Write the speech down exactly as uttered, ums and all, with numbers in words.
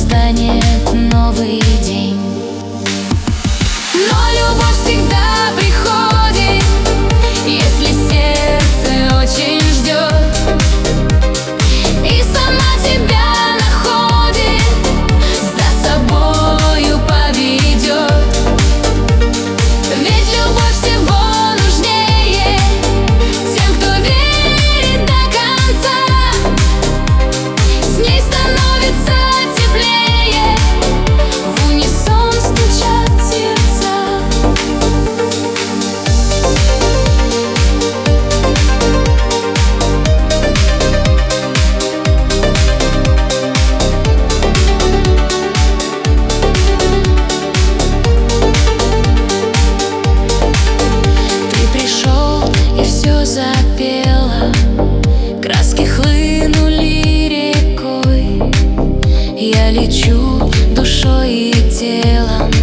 настанет новый день. Но любовь всегда приходит, если сердце очень ждет, и сама тебя находит, за собою поведет. Ведь любовь всего нужнее тем, кто верит до конца. С ней становится теплее, в унисон стучат сердца. Запела, краски хлынули рекой. Я лечу душой и телом